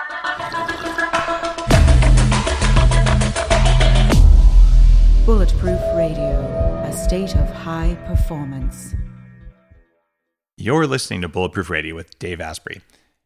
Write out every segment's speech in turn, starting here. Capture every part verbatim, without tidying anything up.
Bulletproof Radio, a state of high performance. You're listening to Bulletproof Radio with Dave Asprey.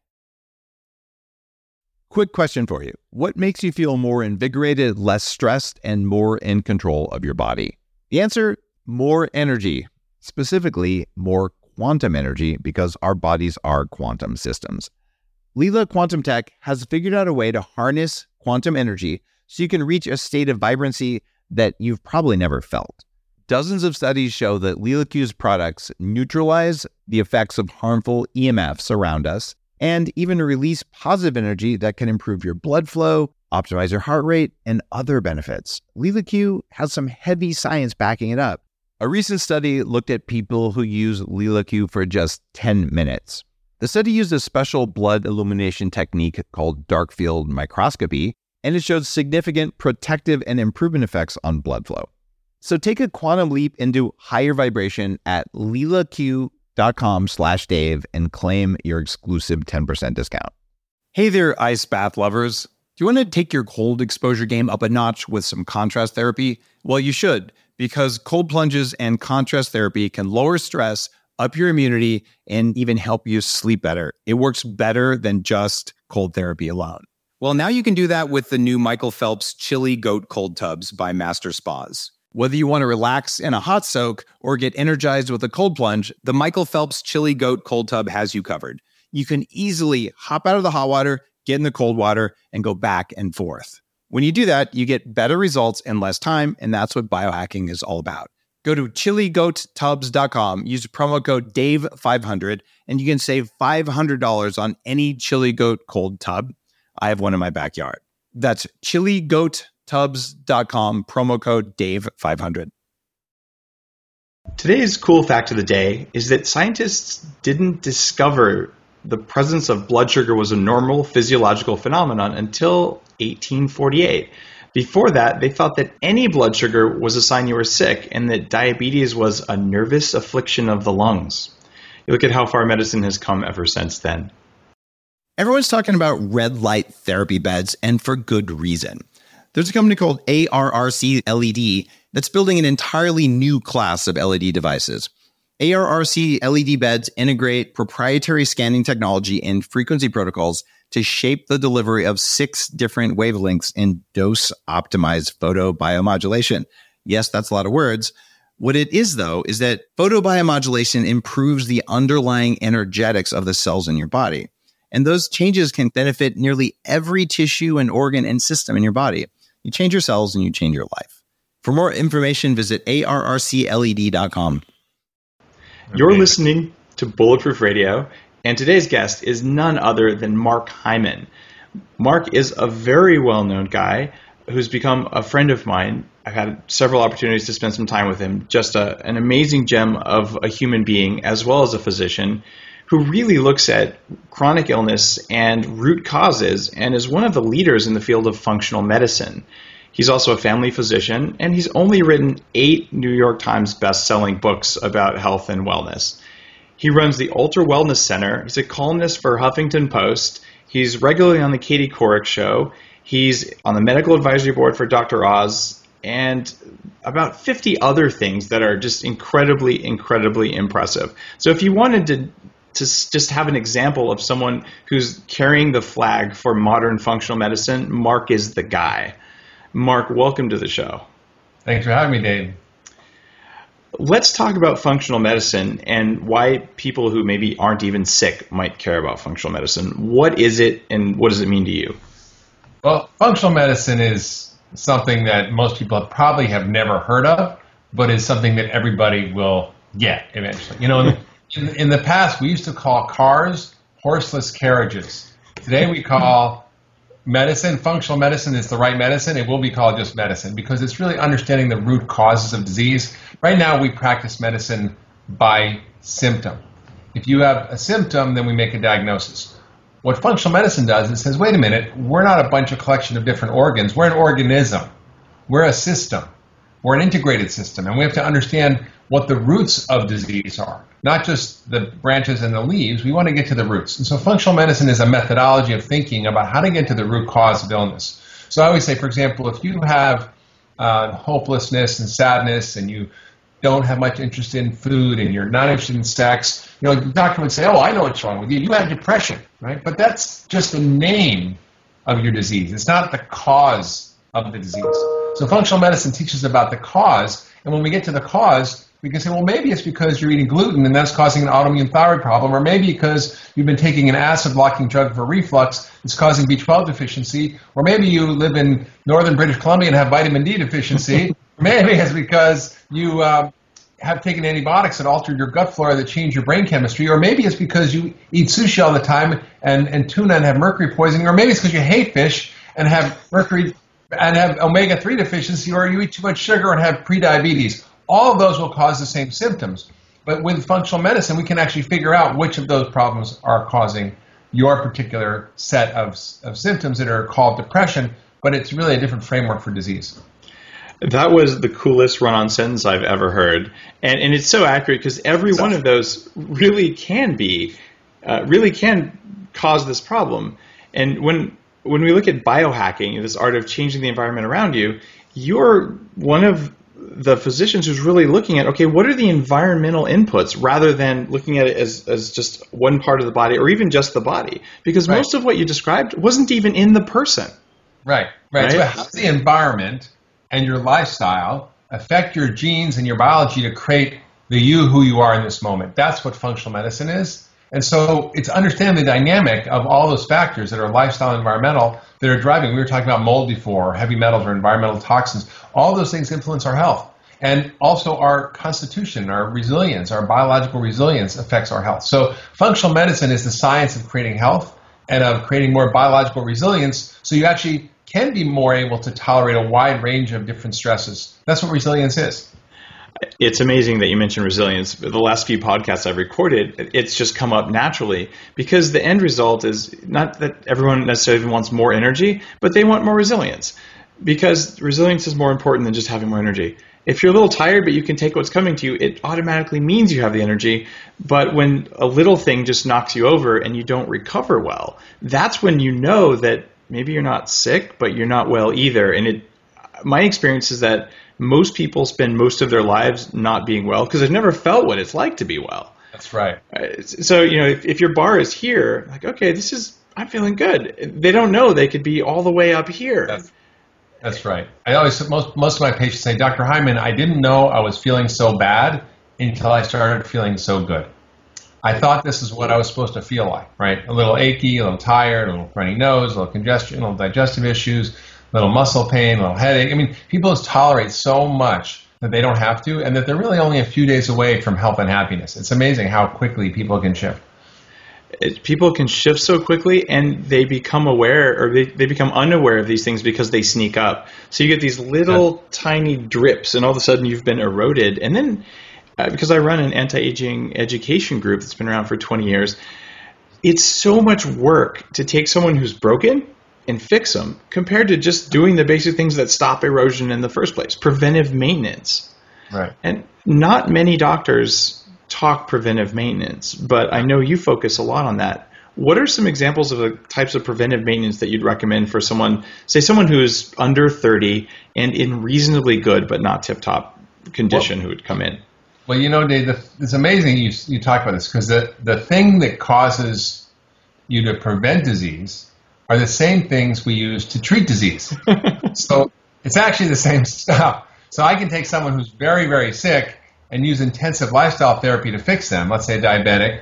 Quick question for you. What makes you feel more invigorated, less stressed, and more in control of your body? The answer, more energy. Specifically, more quantum energy, because our bodies are quantum systems. Leela Quantum Tech has figured out a way to harness quantum energy so you can reach a state of vibrancy that you've probably never felt. Dozens of studies show that LeelaQ's products neutralize the effects of harmful E M Fs around us and even release positive energy that can improve your blood flow, optimize your heart rate, and other benefits. LeelaQ has some heavy science backing it up. A recent study looked at people who use LeelaQ for just ten minutes. The study used a special blood illumination technique called dark field microscopy, and it showed significant protective and improvement effects on blood flow. So take a quantum leap into higher vibration at leelaq.com slash Dave and claim your exclusive ten percent discount. Hey there, ice bath lovers. Do you want to take your cold exposure game up a notch with some contrast therapy? Well, you should, because cold plunges and contrast therapy can lower stress, up your immunity, and even help you sleep better. It works better than just cold therapy alone. Well, now you can do that with the new Michael Phelps Chili Goat Cold Tubs by Master Spas. Whether you want to relax in a hot soak or get energized with a cold plunge, the Michael Phelps Chili Goat Cold Tub has you covered. You can easily hop out of the hot water, get in the cold water, and go back and forth. When you do that, you get better results in less time, and that's what biohacking is all about. Go to chili goat tubs dot com, use promo code Dave five hundred, and you can save five hundred dollars on any Chili Goat Cold Tub. I have one in my backyard. That's chili goat tubs dot com, promo code Dave five hundred. Today's cool fact of the day is that scientists didn't discover the presence of blood sugar was a normal physiological phenomenon until eighteen forty-eight. Before that, they thought that any blood sugar was a sign you were sick and that diabetes was a nervous affliction of the lungs. You look at how far medicine has come ever since then. Everyone's talking about red light therapy beds, and for good reason. There's a company called A R R C L E D that's building an entirely new class of L E D devices. A R R C L E D beds integrate proprietary scanning technology and frequency protocols to shape the delivery of six different wavelengths in dose-optimized photobiomodulation. Yes, that's a lot of words. What it is, though, is that photobiomodulation improves the underlying energetics of the cells in your body. And those changes can benefit nearly every tissue and organ and system in your body. You change your cells and you change your life. For more information, visit A R R C L E D dot com. You're Okay. listening to Bulletproof Radio, and today's guest is none other than Mark Hyman. Mark is a very well-known guy who's become a friend of mine. I've had several opportunities to spend some time with him. Just a, an amazing gem of a human being as well as a physician who really looks at chronic illness and root causes and is one of the leaders in the field of functional medicine. He's also a family physician, and he's only written eight New York Times best-selling books about health and wellness. He runs the Ultra Wellness Center. He's a columnist for Huffington Post. He's regularly on the Katie Couric Show. He's on the medical advisory board for Doctor Oz, and about fifty other things that are just incredibly, incredibly impressive. So if you wanted to to just have an example of someone who's carrying the flag for modern functional medicine, Mark is the guy. Mark, welcome to the show. Thanks for having me, Dave. Let's talk about functional medicine and why people who maybe aren't even sick might care about functional medicine. What is it, and what does it mean to you? Well, functional medicine is something that most people probably have never heard of, but is something that everybody will get eventually. You know, in, in, in the past, we used to call cars horseless carriages. Today we call medicine, functional medicine is the right medicine. It will be called just medicine because it's really understanding the root causes of disease. Right now we practice medicine by symptom. If you have a symptom, then we make a diagnosis. What functional medicine does is says, wait a minute, we're not a bunch of collection of different organs. We're an organism. We're a system. We're an integrated system, and we have to understand what the roots of disease are, not just the branches and the leaves. We want to get to the roots. And so functional medicine is a methodology of thinking about how to get to the root cause of illness. So I always say, for example, if you have uh, hopelessness and sadness and you don't have much interest in food and you're not interested in sex, you know, the doctor would say, oh, I know what's wrong with you. You have depression, right? But that's just the name of your disease. It's not the cause of the disease. So functional medicine teaches about the cause. And when we get to the cause, we can say, well, maybe it's because you're eating gluten and that's causing an autoimmune thyroid problem, or maybe because you've been taking an acid-blocking drug for reflux, it's causing B twelve deficiency, or maybe you live in northern British Columbia and have vitamin D deficiency, maybe it's because you uh, have taken antibiotics that altered your gut flora that changed your brain chemistry, or maybe it's because you eat sushi all the time and, and tuna and have mercury poisoning, or maybe it's because you hate fish and have mercury and have omega three deficiency, or you eat too much sugar and have prediabetes. All of those will cause the same symptoms. But with functional medicine, we can actually figure out which of those problems are causing your particular set of, of symptoms that are called depression, but it's really a different framework for disease. That was the coolest run-on sentence I've ever heard. And, and it's so accurate because every one of those really can be, uh, really can cause this problem. And when when we look at biohacking, this art of changing the environment around you, you're one of the physicians who's really looking at, okay, what are the environmental inputs rather than looking at it as, as just one part of the body or even just the body? Because right. most of what you described wasn't even in the person. Right, right. right? So how does the environment and your lifestyle affect your genes and your biology to create the you who you are in this moment? That's what functional medicine is. And so it's understanding the dynamic of all those factors that are lifestyle and environmental that are driving. We were talking about mold before, or heavy metals or environmental toxins. All those things influence our health. And also our constitution, our resilience, our biological resilience affects our health. So functional medicine is the science of creating health and of creating more biological resilience so you actually can be more able to tolerate a wide range of different stresses. That's what resilience is. It's amazing that you mentioned resilience. The last few podcasts I've recorded, it's just come up naturally because the end result is not that everyone necessarily wants more energy, but they want more resilience because resilience is more important than just having more energy. If you're a little tired, but you can take what's coming to you, it automatically means you have the energy. But when a little thing just knocks you over and you don't recover well, that's when you know that maybe you're not sick, but you're not well either. And it, my experience is that most people spend most of their lives not being well because they've never felt what it's like to be well. That's right. So, you know, if, if your bar is here, like, okay, this is, I'm feeling good. They don't know they could be all the way up here. That's, that's right. I always, most, most of my patients say, Doctor Hyman, I didn't know I was feeling so bad until I started feeling so good. I thought this is what I was supposed to feel like, right? A little achy, a little tired, a little runny nose, a little congestion, a little digestive issues, little muscle pain, a little headache. I mean, people tolerate so much that they don't have to, and that they're really only a few days away from health and happiness. It's amazing how quickly people can shift. It, people can shift so quickly, and they become aware, or they, they become unaware of these things because they sneak up. So you get these little yeah. tiny drips, and all of a sudden you've been eroded. And then, uh, because I run an anti-aging education group that's been around for twenty years, it's so much work to take someone who's broken and fix them compared to just doing the basic things that stop erosion in the first place, preventive maintenance. Right. And not many doctors talk preventive maintenance, but I know you focus a lot on that. What are some examples of the types of preventive maintenance that you'd recommend for someone, say someone who's under thirty and in reasonably good but not tip-top condition well, who would come in? Well, you know, Dave, the, it's amazing you, you talk about this because the, the thing that causes you to prevent disease are the same things we use to treat disease. So it's actually the same stuff. So I can take someone who's very, very sick and use intensive lifestyle therapy to fix them, let's say diabetic,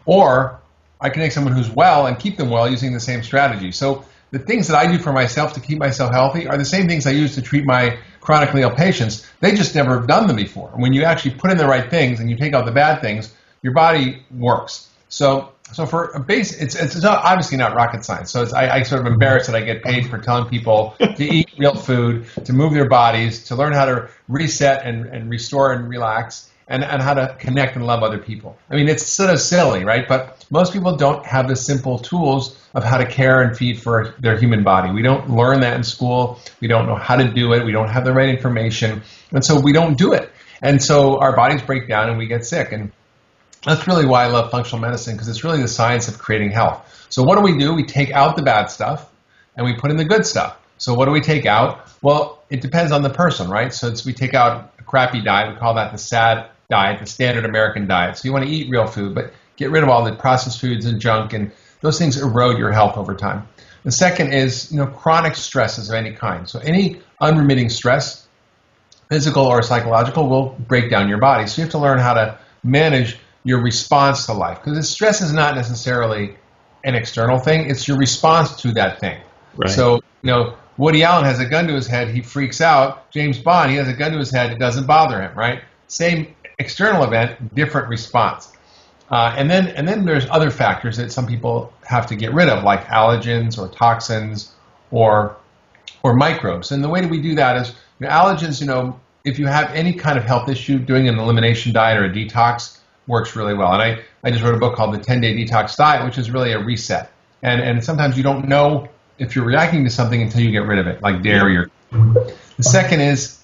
or I can take someone who's well and keep them well using the same strategy. So the things that I do for myself to keep myself healthy are the same things I use to treat my chronically ill patients. They just never have done them before. When you actually put in the right things and you take out the bad things, your body works. So So for a base, it's it's not, obviously not rocket science. So it's, I, I sort of embarrassed that I get paid for telling people to eat real food, to move their bodies, to learn how to reset and, and restore and relax. and, and how to connect and love other people. I mean, it's sort of silly, right? But most people don't have the simple tools of how to care and feed for their human body. We don't learn that in school. We don't know how to do it. We don't have the right information. And so we don't do it. And so our bodies break down and we get sick. And that's really why I love functional medicine, because it's really the science of creating health. So what do we do? We take out the bad stuff and we put in the good stuff. So what do we take out? Well, it depends on the person, right? So it's, we take out a crappy diet. We call that the SAD diet, the standard American diet. So you want to eat real food, but get rid of all the processed foods and junk, and those things erode your health over time. The second is, you know, chronic stresses of any kind. So any unremitting stress, physical or psychological, will break down your body. So you have to learn how to manage your response to life, because stress is not necessarily an external thing. It's your response to that thing. Right. So, you know, Woody Allen has a gun to his head, he freaks out. James Bond, he has a gun to his head, it doesn't bother him, right? Same external event, different response. Uh, and then and then there's other factors that some people have to get rid of, like allergens or toxins or or microbes. And the way that we do that is, you know, allergens, you know, if you have any kind of health issue, doing an elimination diet or a detox works really well. And I, I just wrote a book called The ten-Day Detox Diet, which is really a reset. And and sometimes you don't know if you're reacting to something until you get rid of it, like dairy. Or the second is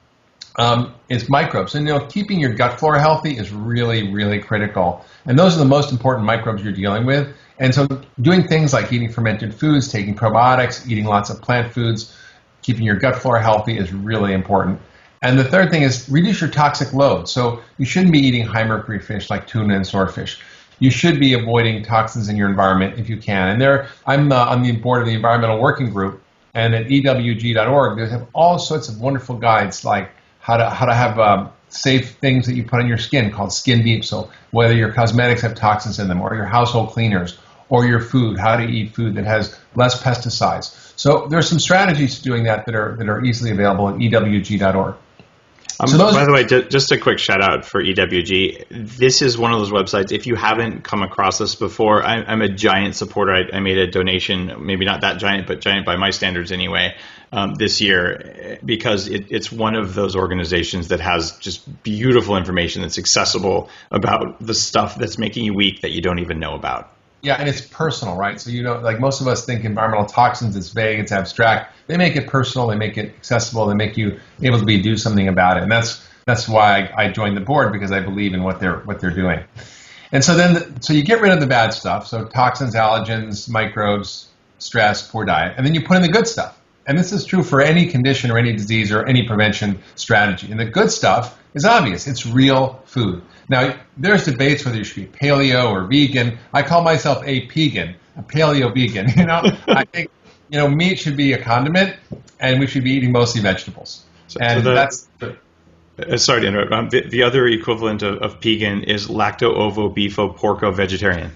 um, is microbes, and you know, keeping your gut flora healthy is really, really critical. And those are the most important microbes you're dealing with. And so, doing things like eating fermented foods, taking probiotics, eating lots of plant foods, keeping your gut flora healthy is really important. And the third thing is reduce your toxic load. So you shouldn't be eating high mercury fish like tuna and swordfish. You should be avoiding toxins in your environment if you can. And there, I'm uh, on the board of the Environmental Working Group, and at E W G dot org, they have all sorts of wonderful guides, like how to how to have um, safe things that you put on your skin called Skin Deep. So whether your cosmetics have toxins in them, or your household cleaners, or your food, how to eat food that has less pesticides. So there's some strategies to doing that that are that are easily available at E W G dot org. Um, so those, by the way, just a quick shout out for E W G. This is one of those websites, if you haven't come across this before, I'm, I'm a giant supporter. I, I made a donation, maybe not that giant, but giant by my standards anyway, um, this year, because it, it's one of those organizations that has just beautiful information that's accessible about the stuff that's making you weak that you don't even know about. Yeah, and it's personal, right? So, you know, like most of us think environmental toxins, it's vague, it's abstract. They make it personal, they make it accessible, they make you able to be do something about it. And that's that's why I, I joined the board, because I believe in what they're what they're doing. And so then, the, so you get rid of the bad stuff, so toxins, allergens, microbes, stress, poor diet, and then you put in the good stuff. And this is true for any condition or any disease or any prevention strategy. And the good stuff is obvious. It's real food. Now, there's debates whether you should be paleo or vegan. I call myself a pegan, a paleo vegan. You know, I think, you know, meat should be a condiment, and we should be eating mostly vegetables. So, and so the, that's uh, sorry to interrupt. Um, the, the other equivalent of, of pegan is lacto, ovo, beefo, porco, vegetarian.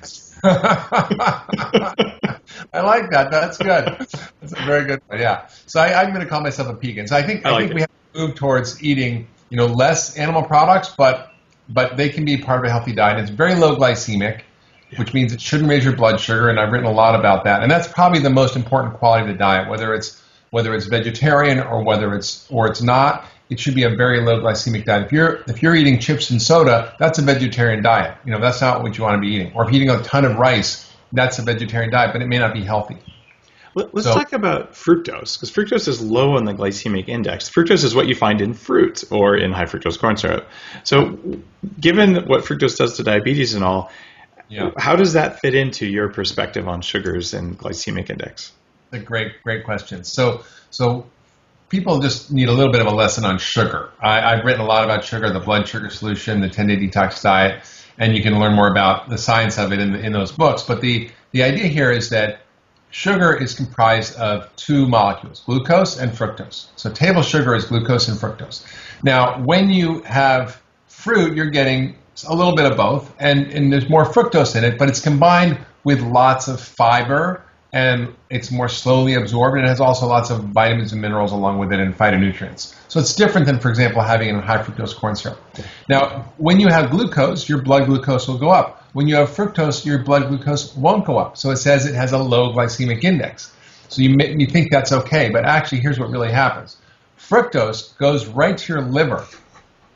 I like that. That's good. That's a very good one. Yeah. So I, I'm going to call myself a pegan. So I think I, I like think it. we have to move towards eating, you know, less animal products, but but they can be part of a healthy diet. It's very low glycemic, which means it shouldn't raise your blood sugar, and I've written a lot about that. And that's probably the most important quality of the diet, whether it's whether it's vegetarian or whether it's or it's not. It should be a very low glycemic diet. If you're if you're eating chips and soda, that's a vegetarian diet. You know, that's not what you want to be eating. Or if you're eating a ton of rice, that's a vegetarian diet, but it may not be healthy. Let's so, talk about fructose, because fructose is low on the glycemic index. Fructose is what you find in fruit or in high fructose corn syrup. So given what fructose does to diabetes and all, yeah. how does that fit into your perspective on sugars and glycemic index? A great, great question. So, so people just need a little bit of a lesson on sugar. I, I've written a lot about sugar, the blood sugar solution, the ten-day detox diet, and you can learn more about the science of it in, in those books. But the, the idea here is that sugar is comprised of two molecules, glucose and fructose. So table sugar is glucose and fructose. Now, when you have fruit, you're getting a little bit of both, and, and there's more fructose in it, but it's combined with lots of fiber, and it's more slowly absorbed, and it has also lots of vitamins and minerals along with it and phytonutrients. So it's different than, for example, having a high fructose corn syrup. Now, when you have glucose, your blood glucose will go up. When you have fructose, your blood glucose won't go up. So it says it has a low glycemic index. So you, may, you think that's okay, but actually here's what really happens. Fructose goes right to your liver, like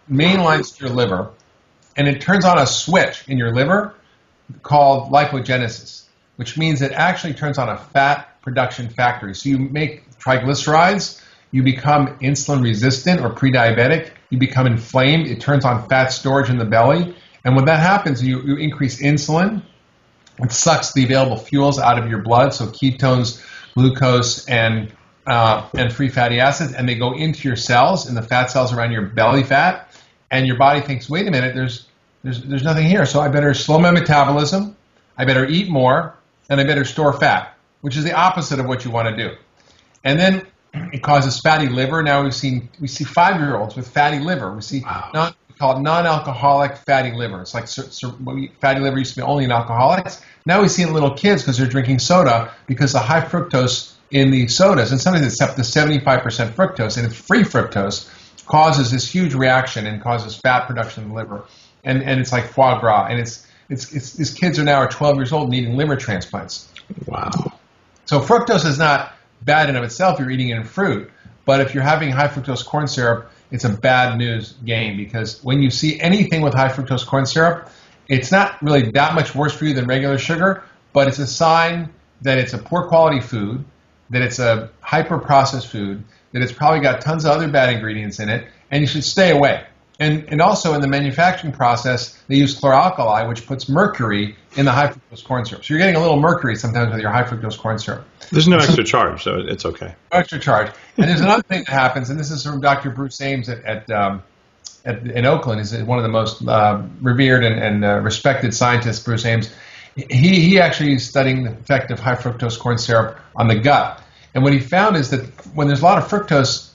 main lines to your liver, and it turns on a switch in your liver called lipogenesis, which means it actually turns on a fat production factory. So you make triglycerides, you become insulin resistant or pre-diabetic, you become inflamed, it turns on fat storage in the belly, and when that happens, you, you increase insulin, it sucks the available fuels out of your blood, so ketones, glucose, and uh, and free fatty acids, and they go into your cells, in the fat cells around your belly fat, and your body thinks, wait a minute, there's there's there's nothing here, so I better slow my metabolism, I better eat more, and I better store fat, which is the opposite of what you want to do. And then it causes fatty liver. Now we've seen we see five-year-olds with fatty liver. We see Wow. not we call it non-alcoholic fatty liver. It's like sur- sur- fatty liver used to be only in alcoholics. Now we see it in little kids because they're drinking soda because the high fructose in the sodas, and sometimes it's up to seventy-five percent fructose, and it's free fructose, causes this huge reaction and causes fat production in the liver, and and it's like foie gras, and it's it's, it's these kids are now are twelve years old needing liver transplants. Wow. So fructose is not bad in of itself. You're eating it in fruit, but if you're having high fructose corn syrup, it's a bad news game, because when you see anything with high fructose corn syrup, it's not really that much worse for you than regular sugar, but it's a sign that it's a poor quality food, that it's a hyper processed food, that it's probably got tons of other bad ingredients in it, and you should stay away. And and also in the manufacturing process, they use chloralkali, which puts mercury in the high fructose corn syrup. So you're getting a little mercury sometimes with your high fructose corn syrup. There's no extra charge, so it's okay. Extra charge. And there's another thing that happens, and this is from Doctor Bruce Ames at, at, um, at in Oakland. He's one of the most uh, revered and, and uh, respected scientists, Bruce Ames. He, he actually is studying the effect of high fructose corn syrup on the gut. And what he found is that when there's a lot of fructose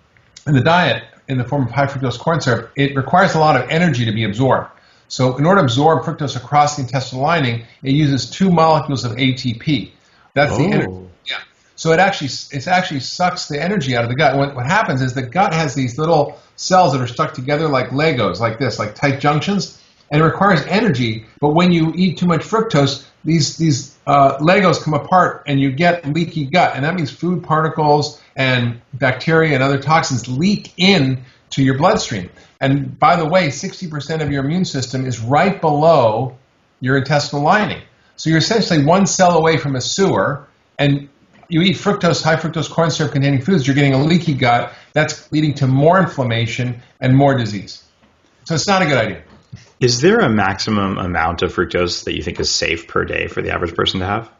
in the diet, in the form of high fructose corn syrup, it requires a lot of energy to be absorbed. So in order to absorb fructose across the intestinal lining, it uses two molecules of A T P. That's the Oh. energy. Yeah. So it actually it actually sucks the energy out of the gut. What, what happens is the gut has these little cells that are stuck together like Legos, like this, like tight junctions, and it requires energy. But when you eat too much fructose, these these uh, Legos come apart, and you get leaky gut, and that means food particles and bacteria and other toxins leak in to your bloodstream. And by the way, sixty percent of your immune system is right below your intestinal lining. So you're essentially one cell away from a sewer, and you eat fructose, high fructose corn syrup containing foods, you're getting a leaky gut. That's leading to more inflammation and more disease. So it's not a good idea. Is there a maximum amount of fructose that you think is safe per day for the average person to have?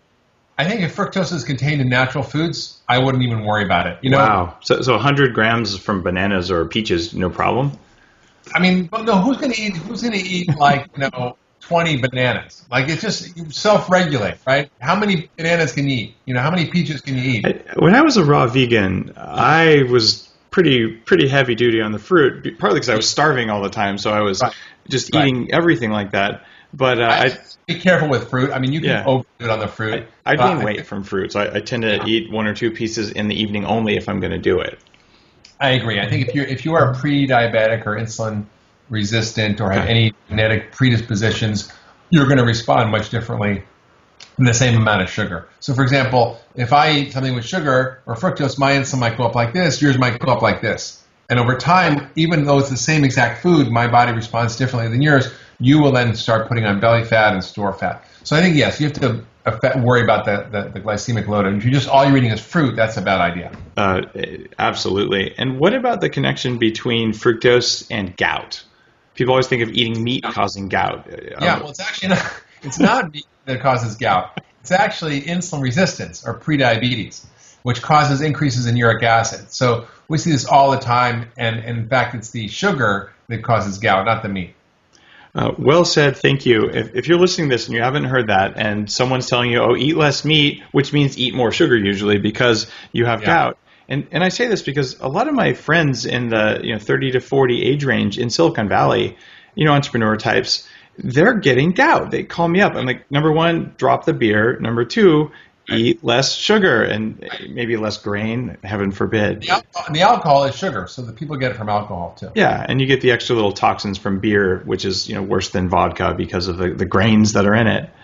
I think if fructose is contained in natural foods, I wouldn't even worry about it. You know, Wow. So, so one hundred grams from bananas or peaches, no problem? I mean, but no, who's going to eat? Who's going to eat like you know twenty bananas? Like it's just you self-regulate, right? How many bananas can you eat? You know, how many peaches can you eat? I, when I was a raw vegan, I was pretty pretty heavy duty on the fruit, partly because I was starving all the time, so I was Right. just Right. eating everything like that. But uh, I, I, be careful with fruit. I mean, you can Yeah. overdo it on the fruit. I but gain weight from fruit, so I, I tend to eat one or two pieces in the evening only if I'm going to do it. I agree. I think if you're if you are pre-diabetic or insulin resistant or have any genetic predispositions, you're going to respond much differently in the same amount of sugar. So, for example, if I eat something with sugar or fructose, my insulin might go up like this, yours might go up like this. And over time, even though it's the same exact food, my body responds differently than yours. You will then start putting on belly fat and store fat. So I think, yes, you have to affect, worry about the, the, the glycemic load. And if you just all you're eating is fruit, that's a bad idea. Uh, absolutely. And what about the connection between fructose and gout? People always think of eating meat causing gout. Yeah, well, it's actually not, it's not meat that causes gout. It's actually insulin resistance or prediabetes, which causes increases in uric acid. So we see this all the time, and, and in fact, it's the sugar that causes gout, not the meat. Uh, well said. Thank you. If, if you're listening to this and you haven't heard that, and someone's telling you, "Oh, eat less meat," which means eat more sugar usually because you have Yeah. gout. And and I say this because a lot of my friends in the you know thirty to forty age range in Silicon Valley, you know, entrepreneur types, they're getting gout. They call me up. I'm like, number one, drop the beer. Number two, eat less sugar and maybe less grain, heaven forbid. The alcohol, and the alcohol is sugar, so the people get it from alcohol too. Yeah, and you get the extra little toxins from beer, which is you know worse than vodka because of the, the grains that are in it.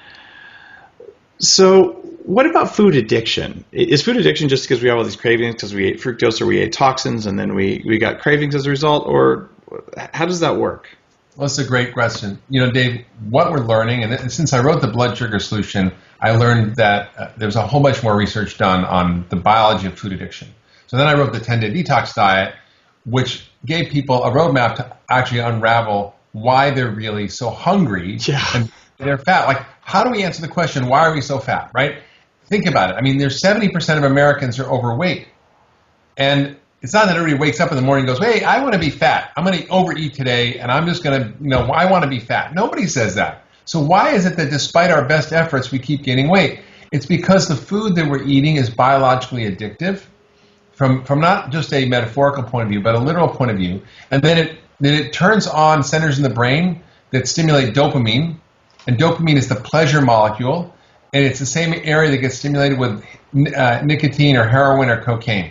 So what about food addiction? Is food addiction just because we have all these cravings because we ate fructose or we ate toxins and then we, we got cravings as a result? Or How does that work? Well, that's a great question. You know, Dave, what we're learning, and since I wrote the blood sugar solution, I learned that uh, there was a whole bunch more research done on the biology of food addiction. So then I wrote the ten-day detox diet, which gave people a roadmap to actually unravel why they're really so hungry yeah. and they're fat. Like, how do we answer the question, why are we so fat, right? Think about it. I mean, there's seventy percent of Americans are overweight. And it's not that everybody wakes up in the morning and goes, hey, I want to be fat. I'm going to overeat today, and I'm just going to, you know, I want to be fat. Nobody says that. So why is it that despite our best efforts, we keep gaining weight? It's because the food that we're eating is biologically addictive from, from not just a metaphorical point of view, but a literal point of view. And then it, then it turns on centers in the brain that stimulate dopamine. And dopamine is the pleasure molecule. And it's the same area that gets stimulated with uh, nicotine or heroin or cocaine.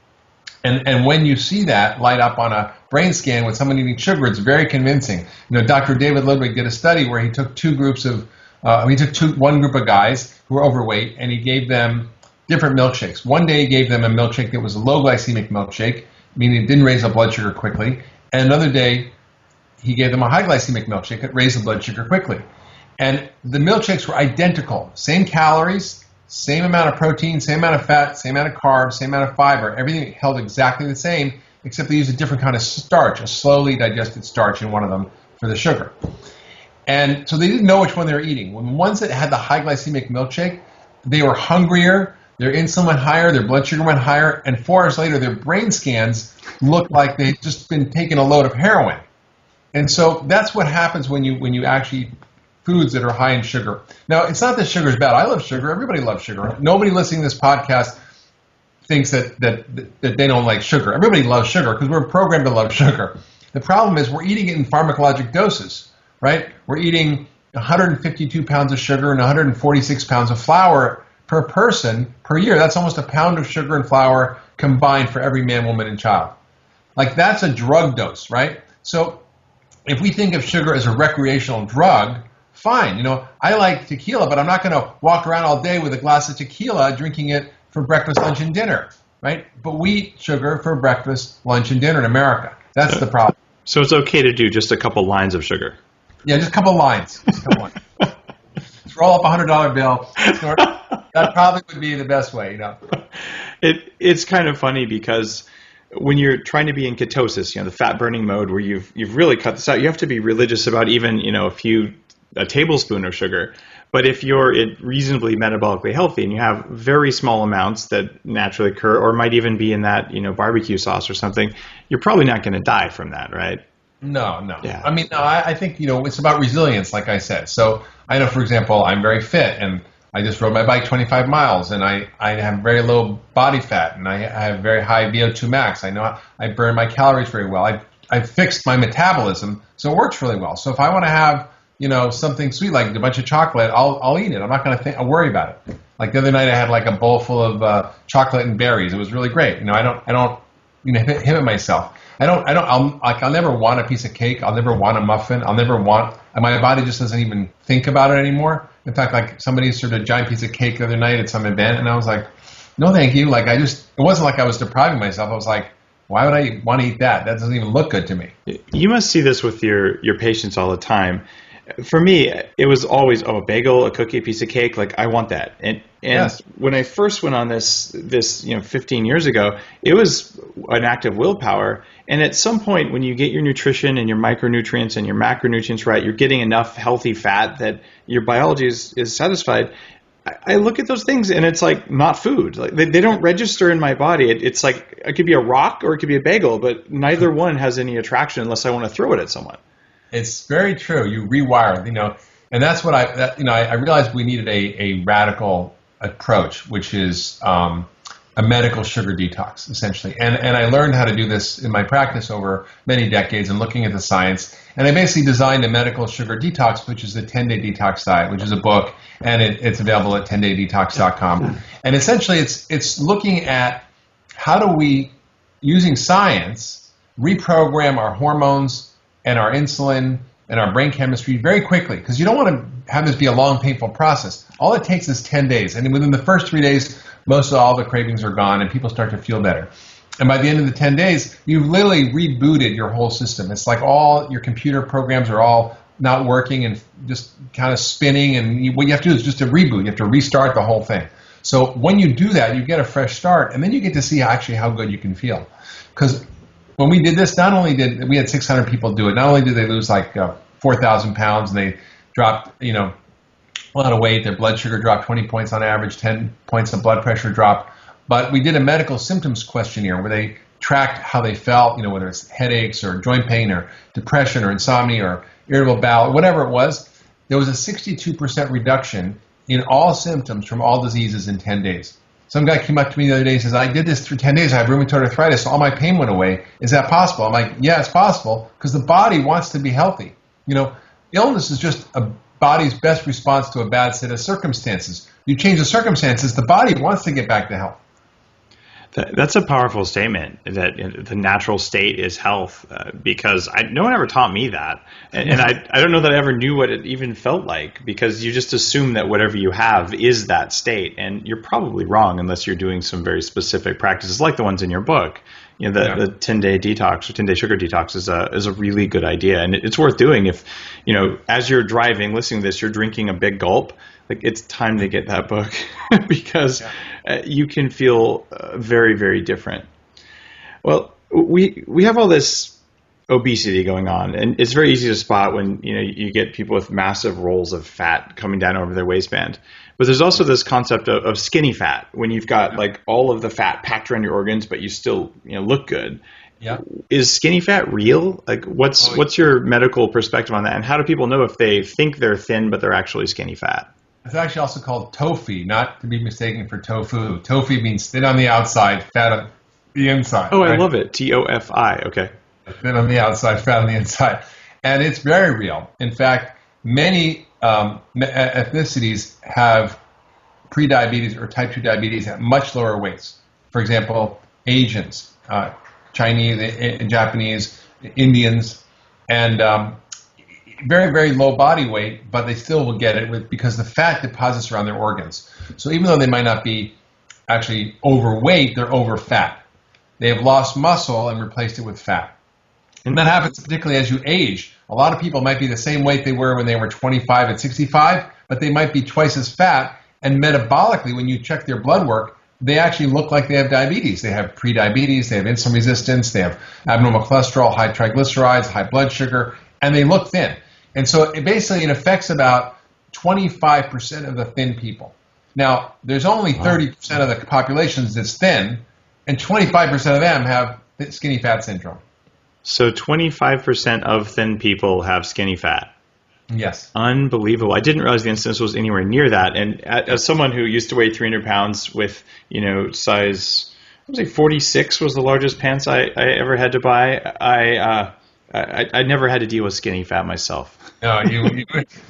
And and when you see that light up on a brain scan with someone eating sugar, it's very convincing. You know, Doctor David Ludwig did a study where he took two groups of, uh, he took two, one group of guys who were overweight, and he gave them different milkshakes. One day he gave them a milkshake that was a low glycemic milkshake, meaning it didn't raise the blood sugar quickly. And another day he gave them a high glycemic milkshake that raised the blood sugar quickly. And the milkshakes were identical, same calories, same amount of protein, same amount of fat, same amount of carbs, same amount of fiber. Everything held exactly the same, except they used a different kind of starch, a slowly digested starch in one of them for the sugar. And so they didn't know which one they were eating. When the ones that had the high glycemic milkshake, they were hungrier, their insulin went higher, their blood sugar went higher, and four hours later, their brain scans looked like they'd just been taking a load of heroin. And so that's what happens when you when you actually foods that are high in sugar. Now, it's not that sugar is bad. I love sugar. Everybody loves sugar. Nobody listening to this podcast thinks that that, that they don't like sugar. Everybody loves sugar because we're programmed to love sugar. The problem is we're eating it in pharmacologic doses, right? We're eating one hundred fifty-two pounds of sugar and one hundred forty-six pounds of flour per person per year. That's almost a pound of sugar and flour combined for every man, woman, and child. Like, that's a drug dose, right? So if we think of sugar as a recreational drug, fine. You know, I like tequila, but I'm not going to walk around all day with a glass of tequila drinking it for breakfast, lunch, and dinner, right? But we eat sugar for breakfast, lunch, and dinner in America. That's the problem. So it's okay to do just a couple lines of sugar. Yeah, just a couple lines. Just a couple lines. Just roll up a one hundred dollar bill. That probably would be the best way, you know. It It's kind of funny because when you're trying to be in ketosis, you know, the fat burning mode where you've you've really cut this out, you have to be religious about even, you know, a few a tablespoon of sugar. But if you're reasonably metabolically healthy and you have very small amounts that naturally occur, or might even be in that, you know, barbecue sauce or something, you're probably not going to die from that, right? No, no. Yeah. I mean, no, I, I think, you know, it's about resilience, like I said. So I know, for example, I'm very fit, and I just rode my bike twenty-five miles, and I, I have very low body fat, and I, I have very high V O two max. I know I burn my calories very well. I I've fixed my metabolism, so it works really well. So if I want to have, you know, something sweet like a bunch of chocolate, I'll I'll eat it. I'm not going to think, I'll worry about it. Like the other night, I had like a bowl full of uh, chocolate and berries. It was really great. You know, I don't I don't you know inhibit myself. I don't I don't I'll like I'll never want a piece of cake. I'll never want a muffin. I'll never want. My body just doesn't even think about it anymore. In fact, like somebody served a giant piece of cake the other night at some event, and I was like, no, thank you. Like I just it wasn't like I was depriving myself. I was like, why would I want to eat that? That doesn't even look good to me. You must see this with your your patients all the time. For me, it was always, oh, a bagel, a cookie, a piece of cake. Like, I want that. And and Yes. when I first went on this, this you know, fifteen years ago, it was an act of willpower. And at some point, when you get your nutrition and your micronutrients and your macronutrients right, you're getting enough healthy fat that your biology is, is satisfied. I, I look at those things, and it's like not food. Like they, they don't register in my body. It, it's like it could be a rock or it could be a bagel, but neither one has any attraction unless I want to throw it at someone. It's very true. You rewire, you know, and that's what I, that, you know, I, I realized we needed a, a radical approach, which is um, a medical sugar detox, essentially. And and I learned how to do this in my practice over many decades and looking at the science. And I basically designed a medical sugar detox, which is the ten-day detox diet, which is a book, and it, it's available at ten day detox dot com. And essentially, it's it's looking at how do we, using science, reprogram our hormones and our insulin and our brain chemistry very quickly, because you don't want to have this be a long, painful process. All it takes is ten days, and within the first three days, most of all the cravings are gone, and people start to feel better. And by the end of the ten days, you've literally rebooted your whole system. It's like all your computer programs are all not working and just kind of spinning. And you, what you have to do is just a reboot. You have to restart the whole thing. So when you do that, you get a fresh start, and then you get to see actually how good you can feel. Because when we did this, not only did we had six hundred people do it, not only did they lose like uh, four thousand pounds and they dropped, you know, a lot of weight, their blood sugar dropped twenty points on average, ten points of blood pressure dropped. But we did a medical symptoms questionnaire where they tracked how they felt, you know, whether it's headaches or joint pain or depression or insomnia or irritable bowel, whatever it was. There was a sixty-two percent reduction in all symptoms from all diseases in ten days. Some guy came up to me the other day and says, I did this for ten days. I have rheumatoid arthritis, so all my pain went away. Is that possible? I'm like, yeah, it's possible because the body wants to be healthy. You know, illness is just a body's best response to a bad set of circumstances. You change the circumstances, the body wants to get back to health. That's a powerful statement, that the natural state is health, uh, because I, no one ever taught me that. And, and I, I don't know that I ever knew what it even felt like, because you just assume that whatever you have is that state. And you're probably wrong unless you're doing some very specific practices like the ones in your book. You know, the, yeah. the ten-day detox or ten-day sugar detox is a is a really good idea. And it's worth doing if, you know, as you're driving, listening to this, you're drinking a big gulp. Like, it's time to get that book because yeah. uh, you can feel uh, very, very different. Well, we we have all this obesity going on, and it's very easy to spot when, you know, you get people with massive rolls of fat coming down over their waistband. But there's also this concept of, of skinny fat, when you've got like all of the fat packed around your organs, but you still, you know, look good. Yeah. Is skinny fat real? Like, what's oh, what's your medical perspective on that, and how do people know if they think they're thin but they're actually skinny fat? It's actually also called tofu, not to be mistaken for tofu. Tofu means thin on the outside, fat on the inside. Oh, right? I love it. T O F I. Okay. Thin on the outside, fat on the inside. And it's very real. In fact, many um, ethnicities have prediabetes or type two diabetes at much lower weights. For example, Asians, uh, Chinese, Japanese, Indians, and um, very, very low body weight, but they still will get it with, because the fat deposits around their organs. So even though they might not be actually overweight, they're over fat. They have lost muscle and replaced it with fat. And that happens particularly as you age. A lot of people might be the same weight they were when they were twenty-five and sixty-five, but they might be twice as fat. And metabolically, when you check their blood work, they actually look like they have diabetes. They have prediabetes, they have insulin resistance, they have abnormal cholesterol, high triglycerides, high blood sugar, and they look thin. And so it basically, it affects about twenty-five percent of the thin people. Now, there's only thirty percent of the population that's thin, and twenty-five percent of them have skinny fat syndrome. So twenty-five percent of thin people have skinny fat. Yes. Unbelievable. I didn't realize the incidence was anywhere near that. And as someone who used to weigh three hundred pounds with, you know, size, I would say forty-six was the largest pants I, I ever had to buy, I, uh, I I never had to deal with skinny fat myself. No, you. you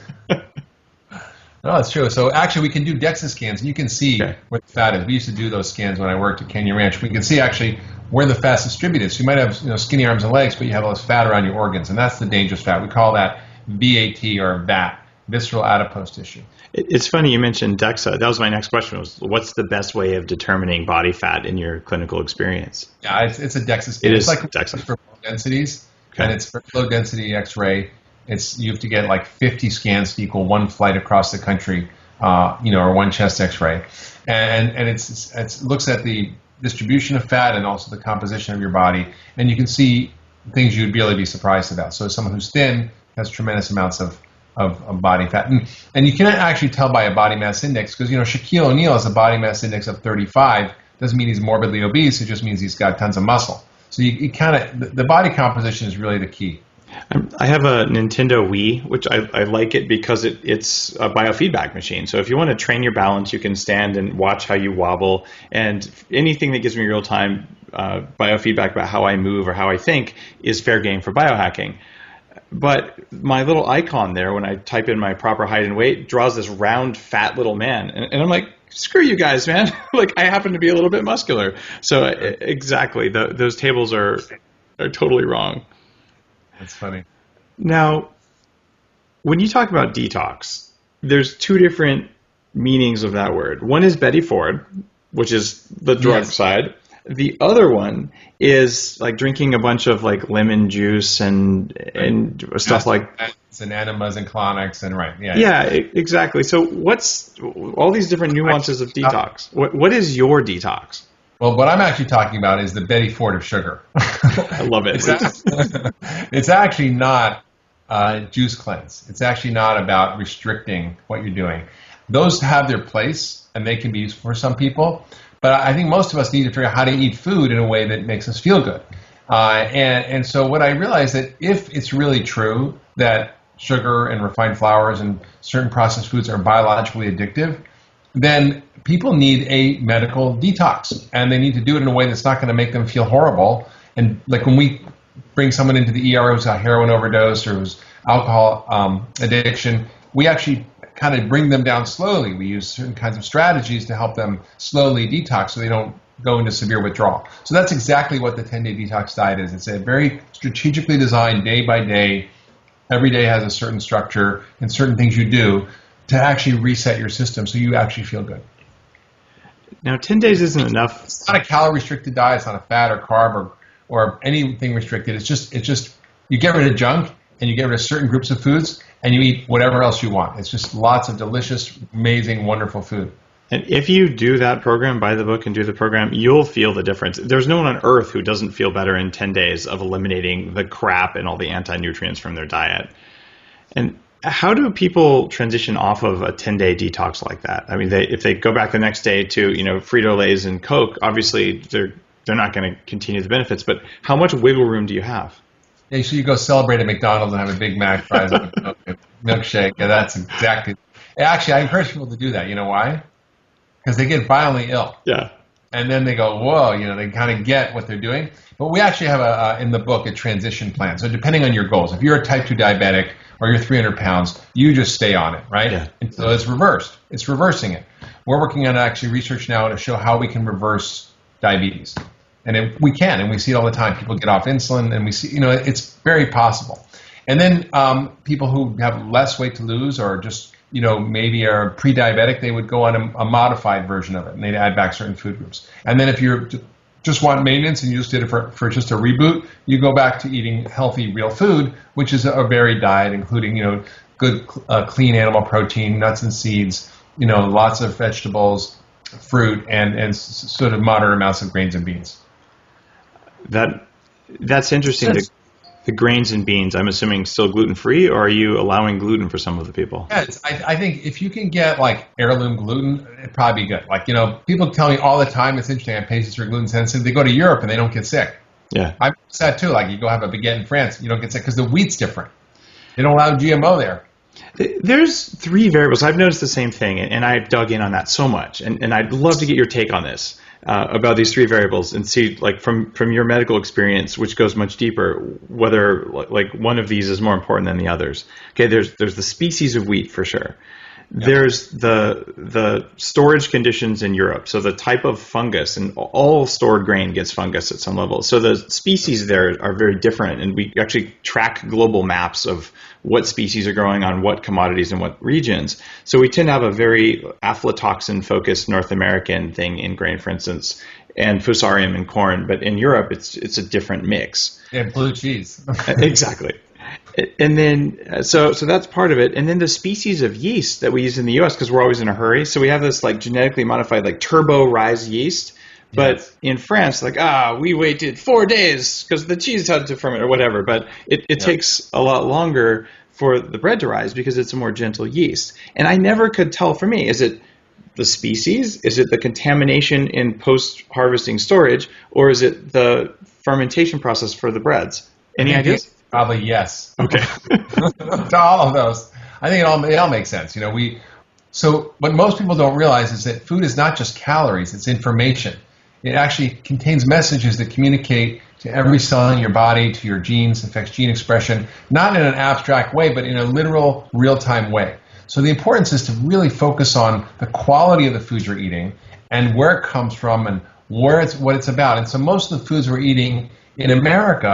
no, it's true. So actually, we can do DEXA scans, and you can see okay. where the fat is. We used to do those scans when I worked at Kenya Ranch. We can see actually where the fat's distributed. So you might have, you know, skinny arms and legs, but you have all this fat around your organs, and that's the dangerous fat. We call that V A T or V A T, visceral adipose tissue. It's funny you mentioned DEXA. That was my next question. Was what's the best way of determining body fat in your clinical experience? Yeah, it's, it's a DEXA scan. It it's is like DEXA for low densities, okay. and it's for low density X-ray. It's you have to get like fifty scans to equal one flight across the country, uh, you know, or one chest X-ray, and and it's it looks at the distribution of fat and also the composition of your body, and you can see things you'd really be surprised about. So someone who's thin has tremendous amounts of, of, of body fat. And, and you cannot actually tell by a body mass index because, you know, Shaquille O'Neal has a body mass index of thirty-five. Doesn't mean he's morbidly obese. It just means he's got tons of muscle. So you, you kind of, the, the body composition is really the key. I have a Nintendo Wii, which I, I like it because it, it's a biofeedback machine. So if you want to train your balance, you can stand and watch how you wobble. And anything that gives me real-time uh, biofeedback about how I move or how I think is fair game for biohacking. But my little icon there, when I type in my proper height and weight, draws this round, fat little man. And, and I'm like, screw you guys, man. Like, I happen to be a little bit muscular. So uh, exactly, the, those tables are are totally wrong. That's funny. Now, when you talk about detox, there's two different meanings of that word. One is Betty Ford, which is the drug yes. side. The other one is like drinking a bunch of like lemon juice and and stuff like and enemas and colonics and right. Yeah. Yeah, yeah, exactly. So what's all these different nuances of detox? What what is your detox? Well, what I'm actually talking about is the Betty Ford of sugar. I love it. It's, actually, it's actually not uh, juice cleanse. It's actually not about restricting what you're doing. Those have their place, and they can be used for some people. But I think most of us need to figure out how to eat food in a way that makes us feel good. Uh, and, and so what I realized that if it's really true that sugar and refined flours and certain processed foods are biologically addictive, then people need a medical detox. And they need to do it in a way that's not going to make them feel horrible. And like when we bring someone into the E R who's got heroin overdose or who's alcohol um, addiction, we actually kind of bring them down slowly. We use certain kinds of strategies to help them slowly detox so they don't go into severe withdrawal. So that's exactly what the ten-day detox diet is. It's a very strategically designed day by day. Every day has a certain structure and certain things you do to actually reset your system so you actually feel good. Now, ten days isn't enough. It's not a calorie-restricted diet. It's not a fat or carb or, or anything restricted. It's just it's just you get rid of junk and you get rid of certain groups of foods and you eat whatever else you want. It's just lots of delicious, amazing, wonderful food. And if you do that program, buy the book and do the program, you'll feel the difference. There's no one on earth who doesn't feel better in ten days of eliminating the crap and all the anti-nutrients from their diet. And how do people transition off of a ten-day detox like that? I mean, they, if they go back the next day to, you know, Frito-Lays and Coke, obviously they're they're not going to continue the benefits. But how much wiggle room do you have? Yeah, so you go celebrate at McDonald's and have a Big Mac, fries, and a milkshake. Yeah, that's exactly. Actually, I encourage people to do that. You know why? Because they get violently ill. Yeah. And then they go, whoa, you know, they kind of get what they're doing. But we actually have, a, uh, in the book, a transition plan. So depending on your goals, if you're a type two diabetic or you're three hundred pounds, you just stay on it, right? Yeah. And so it's reversed. It's reversing it. We're working on actually research now to show how we can reverse diabetes. And it, we can, and we see it all the time. People get off insulin, and we see, you know, it's very possible. And then um, people who have less weight to lose or just, you know, maybe are pre-diabetic, they would go on a, a modified version of it, and they'd add back certain food groups. And then if you just want maintenance and you just did it for, for just a reboot, you go back to eating healthy, real food, which is a varied diet, including, you know, good, uh, clean animal protein, nuts and seeds, you know, lots of vegetables, fruit, and, and s- sort of moderate amounts of grains and beans. That that's interesting. The, the grains and beans, I'm assuming still gluten-free, or are you allowing gluten for some of the people? Yeah, it's, I, I think if you can get like heirloom gluten, it'd probably be good. Like, you know, people tell me all the time, it's interesting, I have patients who are gluten sensitive. They go to Europe and they don't get sick. Yeah. I'm sad too. Like, you go have a baguette in France, you don't get sick because the wheat's different. They don't allow G M O there. There's three variables. I've noticed the same thing, and I've dug in on that so much. And, and I'd love to get your take on this. Uh, about these three variables and see, like, from, from your medical experience, which goes much deeper, whether like one of these is more important than the others. Okay, there's there's the species of wheat for sure. Yep. There's the the storage conditions in Europe, so the type of fungus, and all stored grain gets fungus at some level. So the species there are very different, and we actually track global maps of what species are growing on what commodities in what regions. So we tend to have a very aflatoxin-focused North American thing in grain, for instance, and fusarium in corn. But in Europe, it's it's a different mix. Yeah, blue cheese. Exactly. And then, so so that's part of it. And then the species of yeast that we use in the U S, because we're always in a hurry. So we have this like genetically modified like turbo rise yeast. But yes. In France, like, ah, we waited four days because the cheese had to ferment or whatever. But it, it yeah. takes a lot longer for the bread to rise because it's a more gentle yeast. And I never could tell for me, is it the species? Is it the contamination in post-harvesting storage? Or is it the fermentation process for the breads? Any ideas? Probably yes. Okay. To all of those. I think it all, it all makes sense. You know, we, so what most people don't realize is that food is not just calories, it's information. It actually contains messages that communicate to every cell in your body, to your genes, affects gene expression, not in an abstract way, but in a literal, real-time way. So the importance is to really focus on the quality of the food you're eating and where it comes from and where it's what it's about. And so most of the foods we're eating in America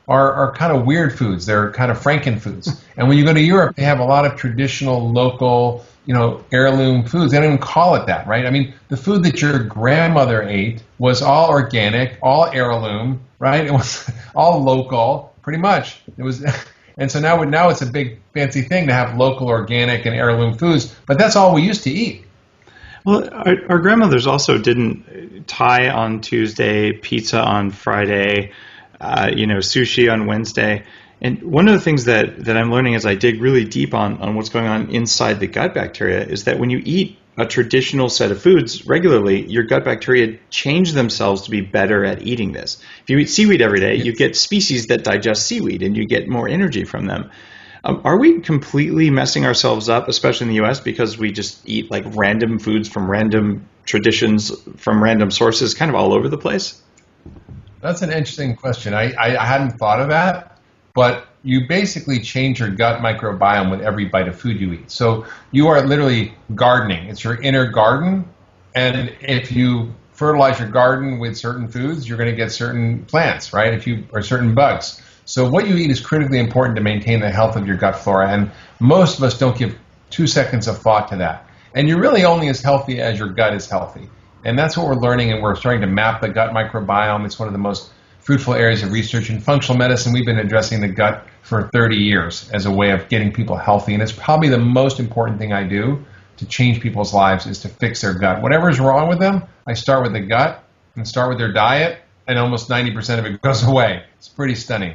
are, are kind of weird foods. They're kind of Franken foods. And when you go to Europe, they have a lot of traditional, local, you know, heirloom foods. They don't even call it that, right? I mean, the food that your grandmother ate was all organic, all heirloom, right? It was all local, pretty much. It was, and so now, now it's a big fancy thing to have local, organic, and heirloom foods. But that's all we used to eat. Well, our, our grandmothers also didn't Thai on Tuesday, pizza on Friday, uh, you know, sushi on Wednesday. And one of the things that, that I'm learning as I dig really deep on, on what's going on inside the gut bacteria is that when you eat a traditional set of foods regularly, your gut bacteria change themselves to be better at eating this. If you eat seaweed every day, you get species that digest seaweed and you get more energy from them. Um, are we completely messing ourselves up, especially in the U S, because we just eat like random foods from random traditions, from random sources, kind of all over the place? That's an interesting question. I, I, I hadn't thought of that, but you basically change your gut microbiome with every bite of food you eat. So you are literally gardening. It's your inner garden. And if you fertilize your garden with certain foods, you're going to get certain plants, right? If you or certain bugs. So what you eat is critically important to maintain the health of your gut flora, and most of us don't give two seconds of thought to that. And you're really only as healthy as your gut is healthy. And that's what we're learning, and we're starting to map the gut microbiome. It's one of the most fruitful areas of research in functional medicine. We've been addressing the gut for thirty years as a way of getting people healthy, and it's probably the most important thing I do to change people's lives is to fix their gut. Whatever is wrong with them, I start with the gut and start with their diet, and almost ninety percent of it goes away. It's pretty stunning.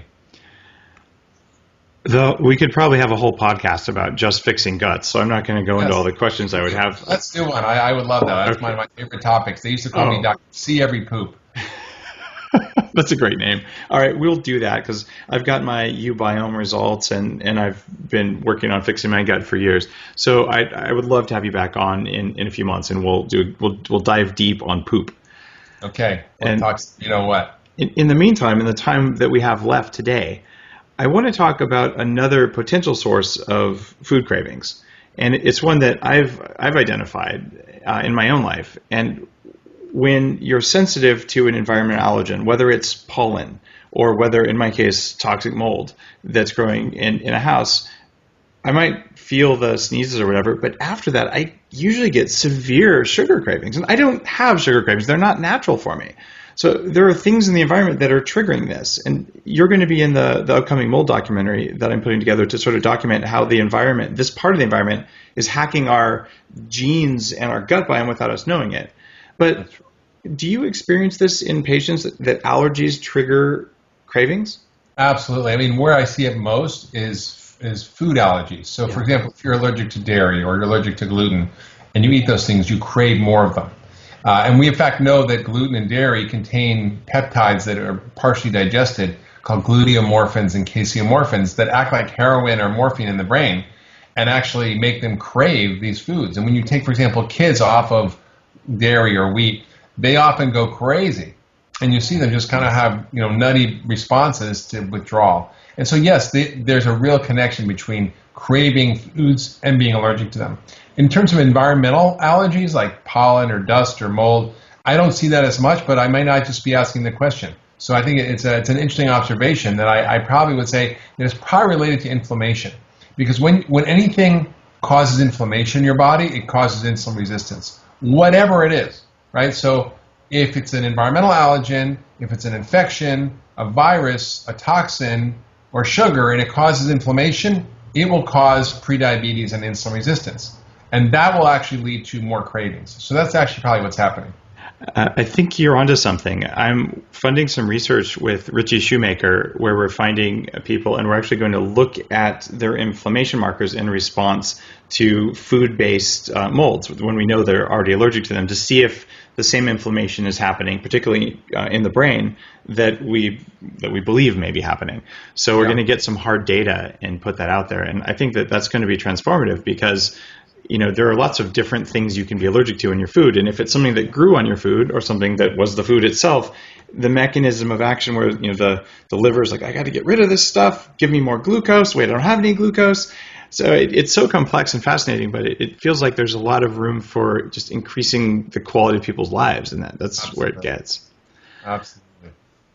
Though we could probably have a whole podcast about just fixing guts, so I'm not going to go Yes. into all the questions I would have. Let's do one. I, I would love that. That's Okay. one of my favorite topics. They used to call Oh. me Doctor See Every Poop. That's a great name. All right, we'll do that because I've got my U-biome results, and, and I've been working on fixing my gut for years. So I, I would love to have you back on in, in a few months, and we'll do we'll we'll dive deep on poop. Okay. We'll And- talk, you know what? In, in the meantime, in the time that we have left today, I want to talk about another potential source of food cravings, and it's one that I've I've identified uh, in my own life. And when you're sensitive to an environmental allergen, whether it's pollen or whether, in my case, toxic mold that's growing in, in a house, I might feel the sneezes or whatever, but after that, I usually get severe sugar cravings. And I don't have sugar cravings. They're not natural for me. So there are things in the environment that are triggering this. And you're going to be in the, the upcoming mold documentary that I'm putting together to sort of document how the environment, this part of the environment, is hacking our genes and our gut biome without us knowing it. But do you experience this in patients that, that allergies trigger cravings? Absolutely. I mean, where I see it most is is food allergies. So, for example, if you're allergic to dairy or you're allergic to gluten and you eat those things, you crave more of them. Uh, and we, in fact, know that gluten and dairy contain peptides that are partially digested called gluteomorphins and caseomorphins that act like heroin or morphine in the brain and actually make them crave these foods. And when you take, for example, kids off of dairy or wheat, they often go crazy. And you see them just kind of have, you know, nutty responses to withdrawal. And so, yes, they, there's a real connection between craving foods and being allergic to them. In terms of environmental allergies like pollen or dust or mold, I don't see that as much, but I might not just be asking the question. So I think it's a, it's an interesting observation that I, I probably would say that it's probably related to inflammation. Because when, when anything causes inflammation in your body, it causes insulin resistance, whatever it is, right? So if it's an environmental allergen, if it's an infection, a virus, a toxin, or sugar, and it causes inflammation, it will cause prediabetes and insulin resistance. And that will actually lead to more cravings. So that's actually probably what's happening. Uh, I think you're onto something. I'm funding some research with Richie Shoemaker where we're finding people and we're actually going to look at their inflammation markers in response to food-based uh, molds when we know they're already allergic to them to see if the same inflammation is happening, particularly uh, in the brain, that we that we believe may be happening. So we're Yeah. going to get some hard data and put that out there. And I think that that's going to be transformative because you know, there are lots of different things you can be allergic to in your food. And if it's something that grew on your food or something that was the food itself, the mechanism of action where, you know, the, the liver is like, I got to get rid of this stuff. Give me more glucose. Wait, I don't have any glucose. So it, it's so complex and fascinating, but it, it feels like there's a lot of room for just increasing the quality of people's lives. And that, that's Absolutely. where it gets. Absolutely.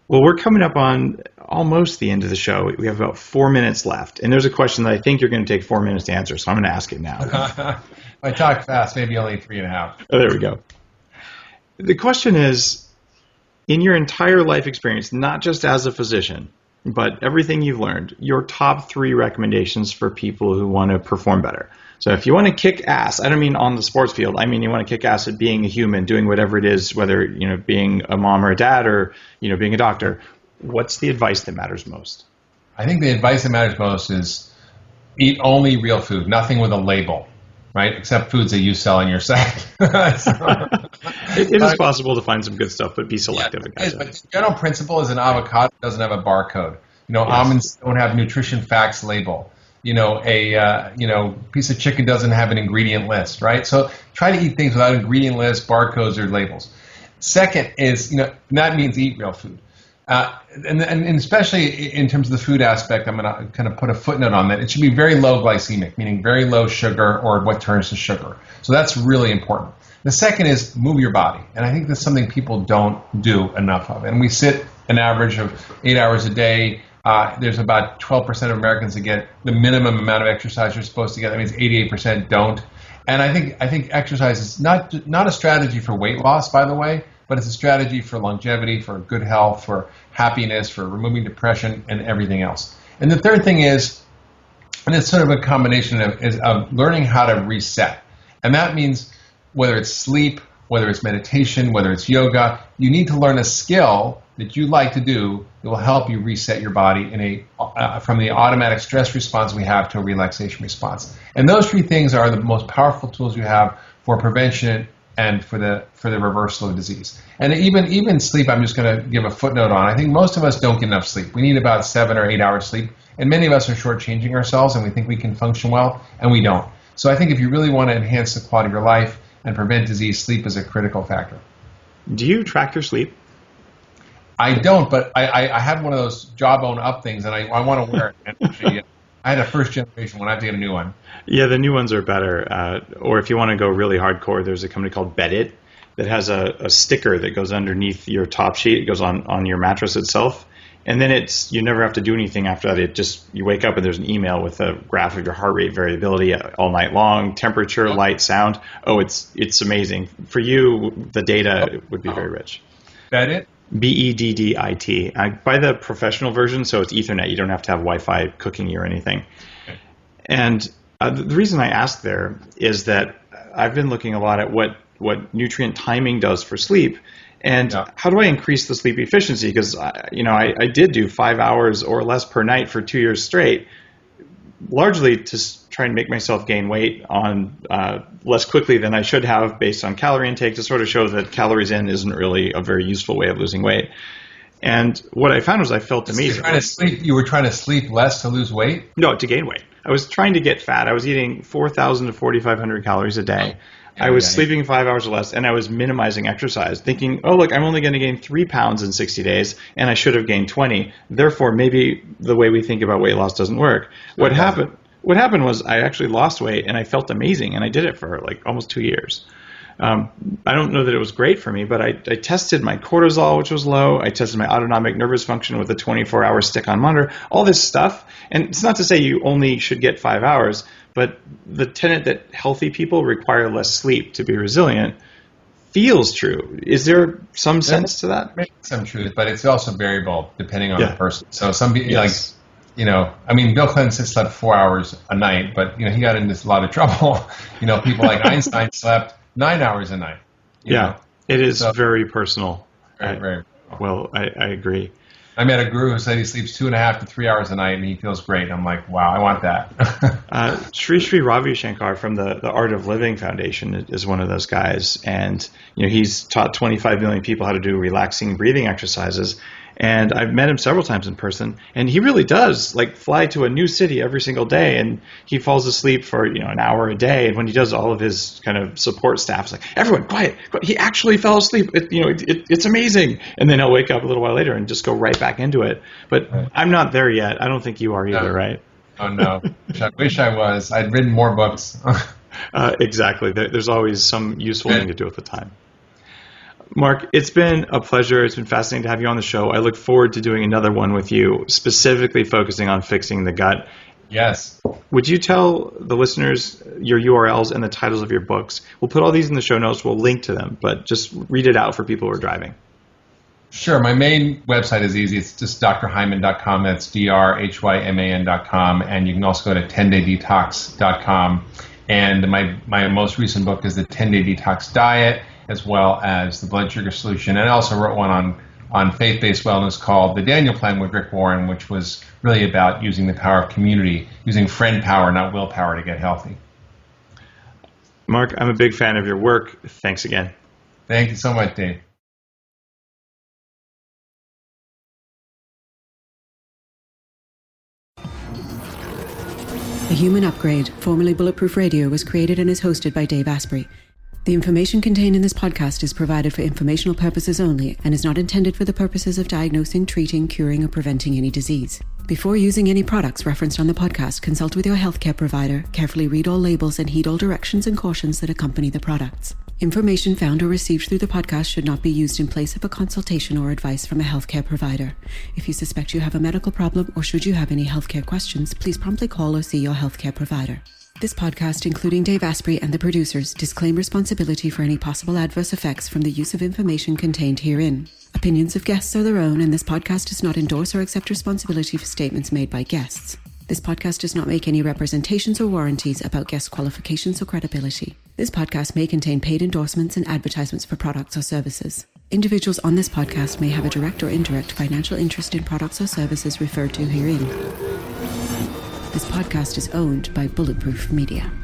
Well, we're coming up on almost the end of the show. We have about four minutes left. And there's a question that I think you're going to take four minutes to answer, so I'm going to ask it now. If I talk fast, maybe only three and a half. Oh, there we go. The question is, in your entire life experience, not just as a physician, but everything you've learned, your top three recommendations for people who want to perform better. So if you want to kick ass, I don't mean on the sports field. I mean you want to kick ass at being a human, doing whatever it is, whether you know being a mom or a dad or you know being a doctor. What's the advice that matters most? I think the advice that matters most is eat only real food, nothing with a label, right? Except foods that you sell in your site. so, it, it is possible to find some good stuff, but be selective. Yeah, it is, but the general principle is an avocado doesn't have a barcode. You know, yes. Almonds don't have nutrition facts label. You know, a uh, you know piece of chicken doesn't have an ingredient list, right? So try to eat things without ingredient lists, barcodes, or labels. Second is, you know, that means eat real food. Uh, and, and especially in terms of the food aspect, I'm going to kind of put a footnote on that. It should be very low glycemic, meaning very low sugar or what turns to sugar. So that's really important. The second is move your body. And I think that's something people don't do enough of. And we sit an average of eight hours a day. Uh, there's about twelve percent of Americans that get the minimum amount of exercise you're supposed to get. That means eighty-eight percent don't. And I think I think exercise is not not a strategy for weight loss, by the way, but it's a strategy for longevity, for good health, for happiness, for removing depression, and everything else. And the third thing is, and it's sort of a combination of, is of learning how to reset. And that means whether it's sleep, whether it's meditation, whether it's yoga, you need to learn a skill that you like to do that will help you reset your body in a uh, from the automatic stress response we have to a relaxation response. And those three things are the most powerful tools you have for prevention and for the for the reversal of disease. And even even sleep, I'm just going to give a footnote on. I think most of us don't get enough sleep. We need about seven or eight hours sleep, and many of us are shortchanging ourselves, and we think we can function well, and we don't. So I think if you really want to enhance the quality of your life and prevent disease, sleep is a critical factor. Do you track your sleep? I don't, but I, I, I have one of those Jawbone Up things, and I, I want to wear it. And actually, I had a first generation one. I have to get a new one. Yeah, the new ones are better. Uh, or if you want to go really hardcore, there's a company called Bedit that has a, a sticker that goes underneath your top sheet. It goes on, on your mattress itself. And then it's you never have to do anything after that. It just you wake up and there's an email with a graph of your heart rate variability all night long, temperature, light, sound. Oh, it's it's amazing. For you, the data would be very rich. Bedit? B E D D I T. I buy the professional version, so it's Ethernet. You don't have to have Wi-Fi cooking you or anything. And uh, the reason I asked there is that I've been looking a lot at what, what nutrient timing does for sleep. And yeah. How do I increase the sleep efficiency? Because you know, I, I did do five hours or less per night for two years straight, largely to try and make myself gain weight on uh, less quickly than I should have based on calorie intake, to sort of show that calories in isn't really a very useful way of losing weight. And what I found was I felt amazing. You're trying to sleep, you were trying to sleep less to lose weight? No, to gain weight. I was trying to get fat. I was eating four thousand to forty-five hundred calories a day. I was sleeping five hours or less, and I was minimizing exercise, thinking, oh, look, I'm only going to gain three pounds in sixty days, and I should have gained twenty. Therefore, maybe the way we think about weight loss doesn't work. What Okay. happened What happened was I actually lost weight, and I felt amazing, and I did it for like almost two years. Um, I don't know that it was great for me, but I, I tested my cortisol, which was low. I tested my autonomic nervous function with a twenty-four hour stick-on monitor, all this stuff. And it's not to say you only should get five hours, but the tenet that healthy people require less sleep to be resilient feels true. Is there some sense to that? Makes some truth, but it's also variable depending on Yeah. the person. So some people, Yes. like, you know, I mean, Bill Clinton slept four hours a night, but, you know, he got into a lot of trouble. You know, people like Einstein slept nine hours a night. you Yeah, know. it is So- very personal. Very, I- very. Well, I, I agree. I met a guru who said he sleeps two and a half to three hours a night and he feels great. I'm like, wow, I want that. Uh, Sri Sri Ravi Shankar from the, the Art of Living Foundation is one of those guys, and you know he's taught twenty-five million people how to do relaxing breathing exercises. And I've met him several times in person, and he really does like fly to a new city every single day, and he falls asleep for you know an hour a day. And when he does, all of his kind of support staff is like, "Everyone, quiet! quiet. He actually fell asleep. It, you know, it, it, it's amazing." And then he'll wake up a little while later and just go right back into it. But Right. I'm not there yet. I don't think you are either, No. right? Oh, no. I wish I was. I'd written more books. Uh, exactly. There, there's always some useful thing to do with the time. Mark, it's been a pleasure. It's been fascinating to have you on the show. I look forward to doing another one with you, specifically focusing on fixing the gut. Yes. Would you tell the listeners your U R Ls and the titles of your books? We'll put all these in the show notes. We'll link to them, but just read it out for people who are driving. Sure. My main website is easy. It's just d r hyman dot com. That's D R H Y M A N dot com. And you can also go to ten day detox dot com. And my, my most recent book is the ten day Detox Diet, as well as the Blood Sugar Solution. And I also wrote one on on faith-based wellness called The Daniel Plan with Rick Warren, which was really about using the power of community, using friend power, not willpower, to get healthy. Mark, I'm a big fan of your work. Thanks again. Thank you so much, Dave. The Human Upgrade, formerly Bulletproof Radio, was created and is hosted by Dave Asprey. The information contained in this podcast is provided for informational purposes only and is not intended for the purposes of diagnosing, treating, curing, or preventing any disease. Before using any products referenced on the podcast, consult with your healthcare provider, carefully read all labels, and heed all directions and cautions that accompany the products. Information found or received through the podcast should not be used in place of a consultation or advice from a healthcare provider. If you suspect you have a medical problem or should you have any healthcare questions, please promptly call or see your healthcare provider. This podcast, including Dave Asprey and the producers, disclaim responsibility for any possible adverse effects from the use of information contained herein. Opinions of guests are their own, and this podcast does not endorse or accept responsibility for statements made by guests. This podcast does not make any representations or warranties about guest qualifications or credibility. This podcast may contain paid endorsements and advertisements for products or services. Individuals on this podcast may have a direct or indirect financial interest in products or services referred to herein. This podcast is owned by Bulletproof Media.